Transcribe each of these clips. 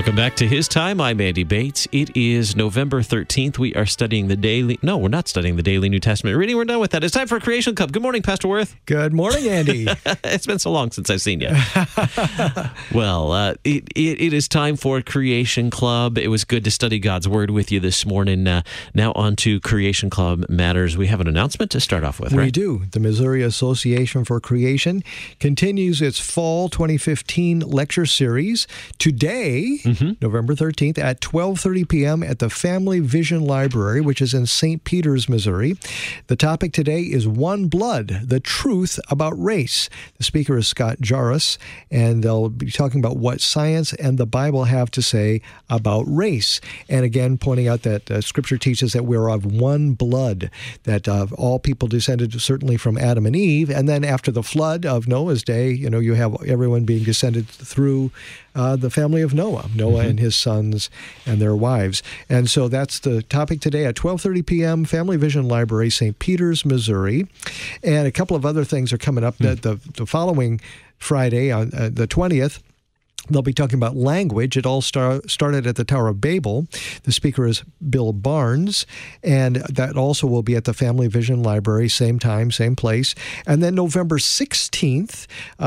Welcome back to His Time. I'm Andy Bates. It is November 13th. We are studying the daily... No, we're not studying the daily New Testament reading. We're done with that. It's time for Creation Club. Good morning, Pastor Worth. Good morning, Andy. It's been so long since I've seen you. Well, it is time for Creation Club. It was good to study God's Word with you this morning. Now on to Creation Club matters. We have an announcement to start off with, right? We do. The Missouri Association for Creation continues its fall 2015 lecture series today, November 13th, at 12:30 p.m. at the Family Vision Library, which is in St. Peters, Missouri. The topic today is One Blood, the Truth About Race. The speaker is Scott Jarvis, and they'll be talking about what science and the Bible have to say about race. And again, pointing out that Scripture teaches that we're of one blood, that all people descended certainly from Adam and Eve, and then after the flood of Noah's day, you have everyone being descended through the family of Noah and his sons and their wives. And so that's the topic today at 12:30 p.m., Family Vision Library, St. Peters, Missouri. And a couple of other things are coming up. The following Friday, on the 20th, they'll be talking about language. It all started at the Tower of Babel. The speaker is Bill Barnes, and that also will be at the Family Vision Library, same time, same place. And then November 16th,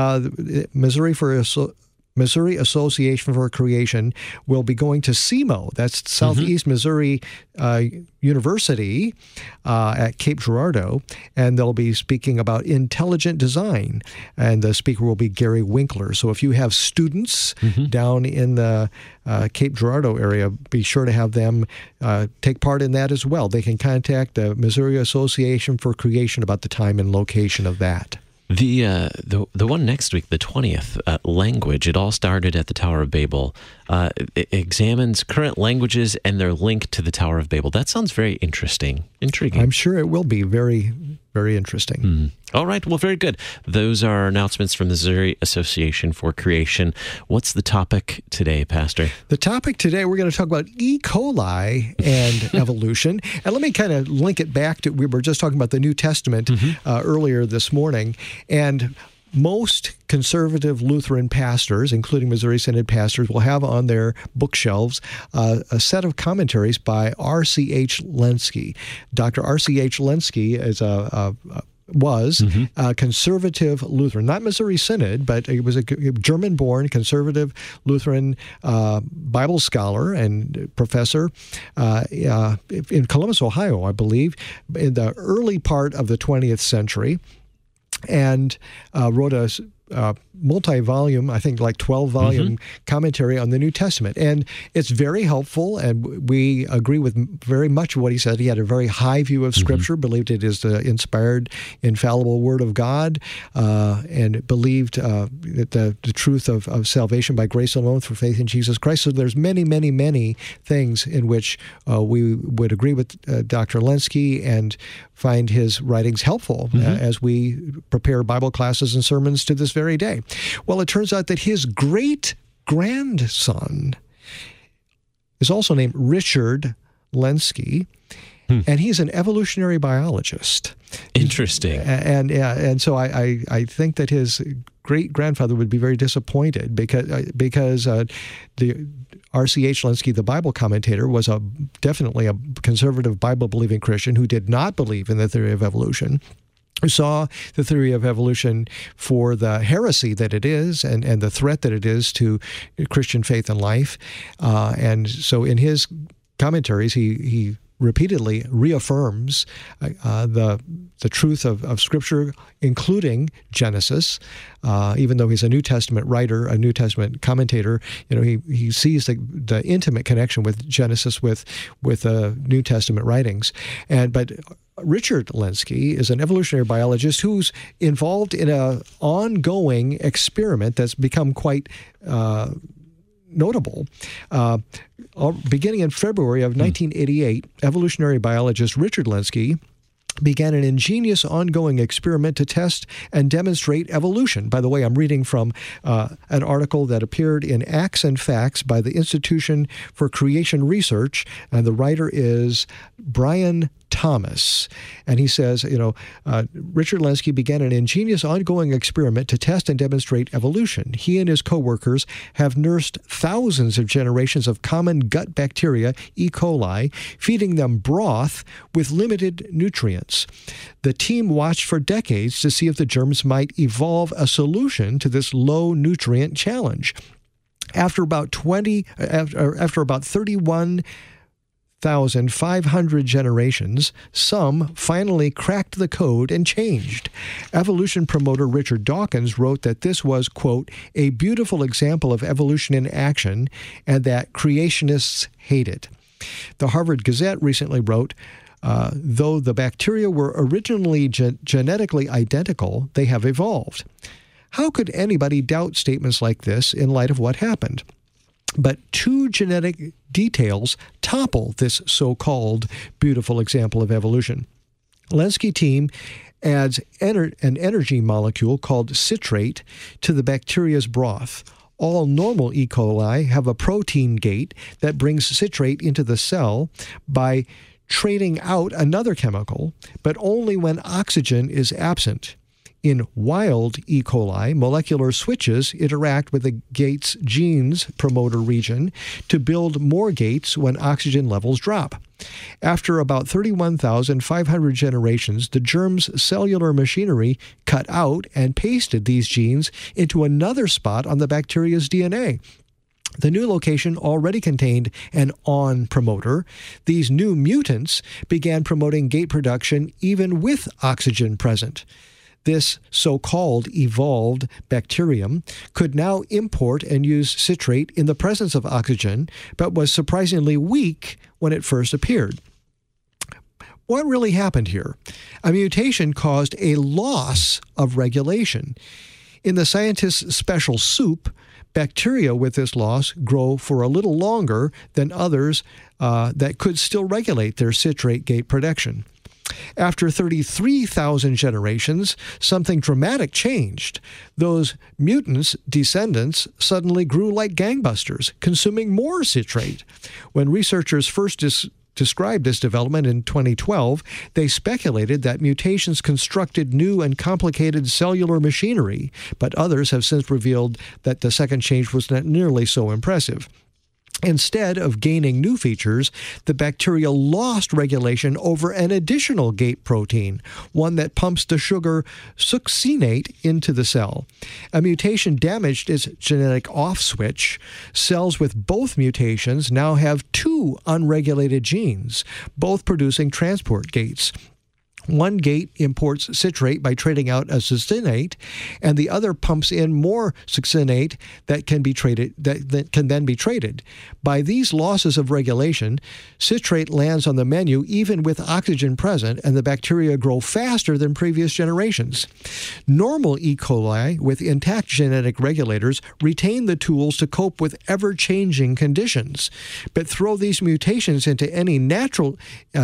Missouri Association for Creation will be going to SEMO. That's Southeast Missouri University at Cape Girardeau, and they'll be speaking about intelligent design, and the speaker will be Gary Winkler. So if you have students down in the Cape Girardeau area, be sure to have them take part in that as well. They can contact the Missouri Association for Creation about the time and location of that. The one next week, the 20th, language, it all started at the Tower of Babel. It examines current languages and their link to the Tower of Babel. That sounds very intriguing. I'm sure it will be very, very interesting. All right, well, very good. Those are announcements from the Missouri Association for Creation. What's the topic today, Pastor? The topic today, we're going to talk about E. coli and evolution. And let me kind of link it back to, we were just talking about the New Testament earlier this morning. And most conservative Lutheran pastors, including Missouri Synod pastors, will have on their bookshelves a set of commentaries by R.C.H. Lenski. Dr. R.C.H. Lenski is was a conservative Lutheran, not Missouri Synod, but he was a German-born conservative Lutheran Bible scholar and professor in Columbus, Ohio, I believe, in the early part of the 20th century, and wrote a multi-volume, I think like 12-volume commentary on the New Testament. And it's very helpful, and we agree with very much of what he said. He had a very high view of Scripture, believed it is the inspired, infallible Word of God, and believed the truth of salvation by grace alone through faith in Jesus Christ. So there's many, many, many things in which we would agree with Dr. Lenski and find his writings helpful as we prepare Bible classes and sermons to this very day. Well, it turns out that his great-grandson is also named Richard Lenski, and he's an evolutionary biologist. Interesting. And so I think that his great-grandfather would be very disappointed because the R.C.H. Lenski, the Bible commentator, was definitely a conservative Bible-believing Christian who did not believe in the theory of evolution, who saw the theory of evolution for the heresy that it is and the threat that it is to Christian faith and life. And so in his commentaries, he repeatedly reaffirms the truth of Scripture, including Genesis. Even though he's a New Testament writer, a New Testament commentator, he sees the intimate connection with Genesis with New Testament writings. But Richard Lenski is an evolutionary biologist who's involved in an ongoing experiment that's become quite notable. Beginning in February of 1988, evolutionary biologist Richard Lenski began an ingenious ongoing experiment to test and demonstrate evolution. By the way, I'm reading from an article that appeared in Acts and Facts by the Institution for Creation Research, and the writer is Brian Thomas. And he says, Richard Lenski began an ingenious ongoing experiment to test and demonstrate evolution. He and his co-workers have nursed thousands of generations of common gut bacteria, E. coli, feeding them broth with limited nutrients. The team watched for decades to see if the germs might evolve a solution to this low nutrient challenge. After about 31,500 generations, some finally cracked the code and changed. Evolution promoter Richard Dawkins wrote that this was, quote, a beautiful example of evolution in action and that creationists hate it. The Harvard Gazette recently wrote, though the bacteria were originally genetically identical, they have evolved. How could anybody doubt statements like this in light of what happened? But two genetic details topple this so-called beautiful example of evolution. Lenski team adds an energy molecule called citrate to the bacteria's broth. All normal E. coli have a protein gate that brings citrate into the cell by trading out another chemical, but only when oxygen is absent. In wild E. coli, molecular switches interact with the gate's genes promoter region to build more gates when oxygen levels drop. After about 31,500 generations, the germ's cellular machinery cut out and pasted these genes into another spot on the bacteria's DNA. The new location already contained an on promoter. These new mutants began promoting gate production even with oxygen present. This so-called evolved bacterium could now import and use citrate in the presence of oxygen, but was surprisingly weak when it first appeared. What really happened here? A mutation caused a loss of regulation. In the scientist's special soup, bacteria with this loss grow for a little longer than others that could still regulate their citrate gate production. After 33,000 generations, something dramatic changed. Those mutants' descendants suddenly grew like gangbusters, consuming more citrate. When researchers first described this development in 2012, they speculated that mutations constructed new and complicated cellular machinery, but others have since revealed that the second change was not nearly so impressive. Instead of gaining new features, the bacteria lost regulation over an additional gate protein, one that pumps the sugar succinate into the cell. A mutation damaged its genetic off switch. Cells with both mutations now have two unregulated genes, both producing transport gates. One gate imports citrate by trading out a succinate, and the other pumps in more succinate that can then be traded. By these losses of regulation, citrate lands on the menu even with oxygen present, and the bacteria grow faster than previous generations. Normal E. coli with intact genetic regulators retain the tools to cope with ever-changing conditions, but throw these mutants into any natural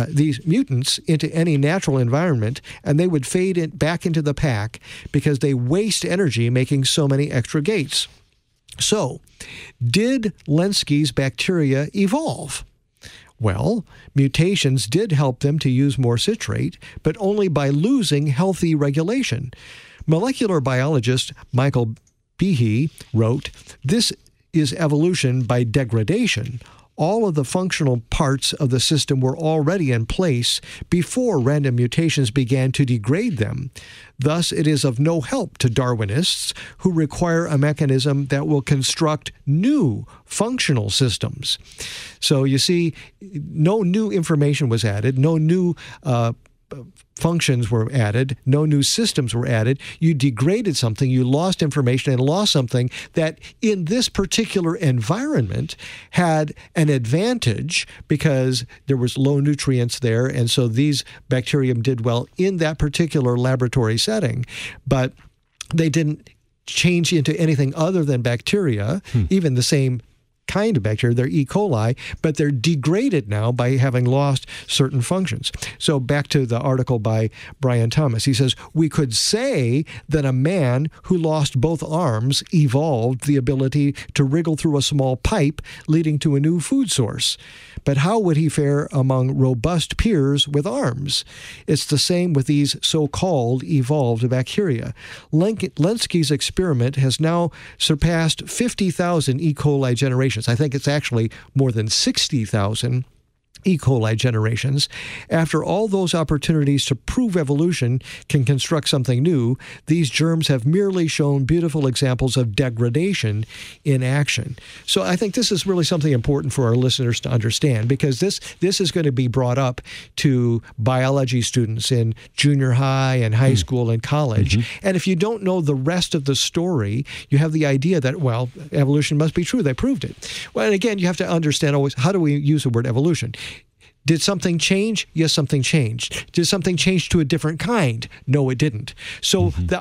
environment, and they would fade back into the pack because they waste energy making so many extra gates. So, did Lenski's bacteria evolve? Well, mutations did help them to use more citrate, but only by losing healthy regulation. Molecular biologist Michael Behe wrote, "This is evolution by degradation. All of the functional parts of the system were already in place before random mutations began to degrade them. Thus, it is of no help to Darwinists who require a mechanism that will construct new functional systems." So you see, no new information was added, no new functions were added, no new systems were added. You degraded something, you lost information and lost something that in this particular environment had an advantage because there was low nutrients there, and so these bacterium did well in that particular laboratory setting, but they didn't change into anything other than bacteria, even the same kind of bacteria. They're E. coli, but they're degraded now by having lost certain functions. So back to the article by Brian Thomas. He says, we could say that a man who lost both arms evolved the ability to wriggle through a small pipe leading to a new food source. But how would he fare among robust peers with arms? It's the same with these so-called evolved bacteria. Lenski's experiment has now surpassed 50,000 E. coli generations. I think it's actually more than 60,000 E. coli generations. After all those opportunities to prove evolution can construct something new, these germs have merely shown beautiful examples of degradation in action. So I think this is really something important for our listeners to understand, because this is going to be brought up to biology students in junior high and high school and college. And if you don't know the rest of the story, you have the idea that, well, evolution must be true. They proved it. Well, and again, you have to understand always, how do we use the word evolution? Did something change? Yes, something changed. Did something change to a different kind? No, it didn't. So the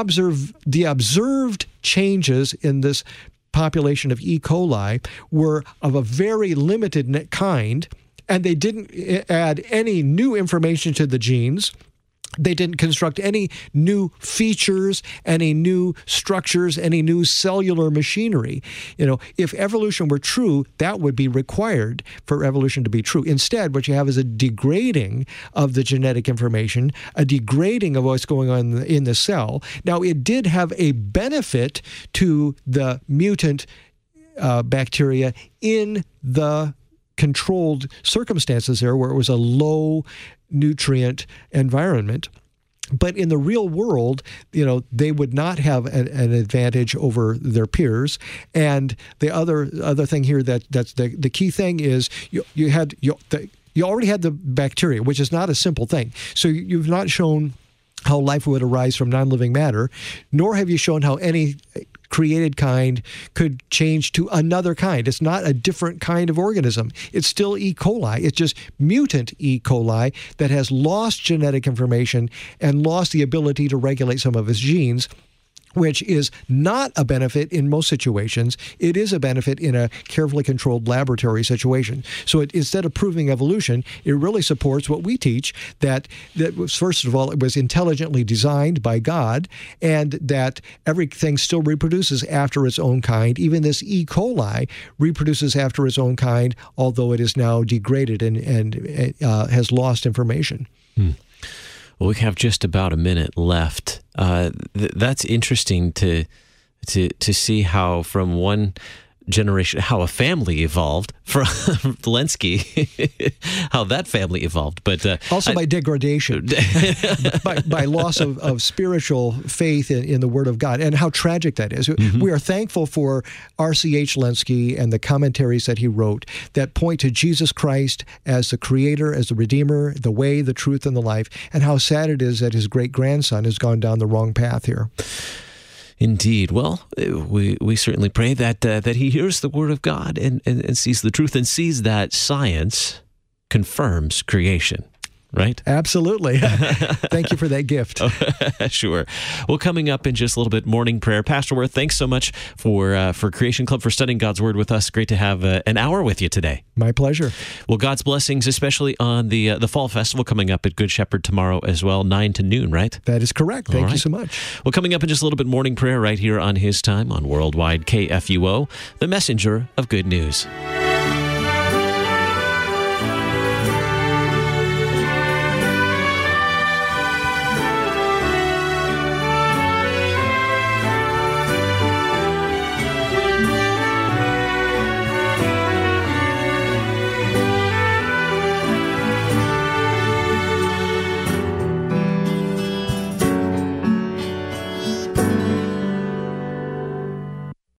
observed changes in this population of E. coli were of a very limited kind, and they didn't add any new information to the genes. They didn't construct any new features, any new structures, any new cellular machinery. You know, if evolution were true, that would be required for evolution to be true. Instead, what you have is a degrading of the genetic information, a degrading of what's going on in the cell. Now, it did have a benefit to the mutant bacteria in the controlled circumstances there, where it was a low nutrient environment. But in the real world, you know, they would not have an advantage over their peers. And the other thing here that's the key thing is you already had the bacteria, which is not a simple thing. So you've not shown how life would arise from non-living matter, nor have you shown how any created kind could change to another kind. It's not a different kind of organism. It's still E. coli. It's just mutant E. coli that has lost genetic information and lost the ability to regulate some of its genes, which is not a benefit in most situations. It is a benefit in a carefully controlled laboratory situation. So instead of proving evolution, it really supports what we teach, that first of all, it was intelligently designed by God, and that everything still reproduces after its own kind. Even this E. coli reproduces after its own kind, although it is now degraded and has lost information. Well, we have just about a minute left. That's interesting to see how from one generation, how a family evolved from Lenski, how that family evolved. But also by degradation, by loss of spiritual faith in the Word of God, and how tragic that is. We are thankful for R.C.H. Lenski and the commentaries that he wrote that point to Jesus Christ as the Creator, as the Redeemer, the way, the truth, and the life, and how sad it is that his great-grandson has gone down the wrong path here. Indeed. Well, we certainly pray that he hears the word of God and sees the truth and sees that science confirms creation. Right? Absolutely. Thank you for that gift. Sure. Well, coming up in just a little bit, morning prayer. Pastor Wirth, thanks so much for Creation Club, for studying God's Word with us. Great to have an hour with you today. My pleasure. Well, God's blessings, especially on the Fall Festival coming up at Good Shepherd tomorrow as well, 9 to noon, right? That is correct. Thank you so much. Well, coming up in just a little bit, morning prayer right here on His Time on Worldwide KFUO, the messenger of good news.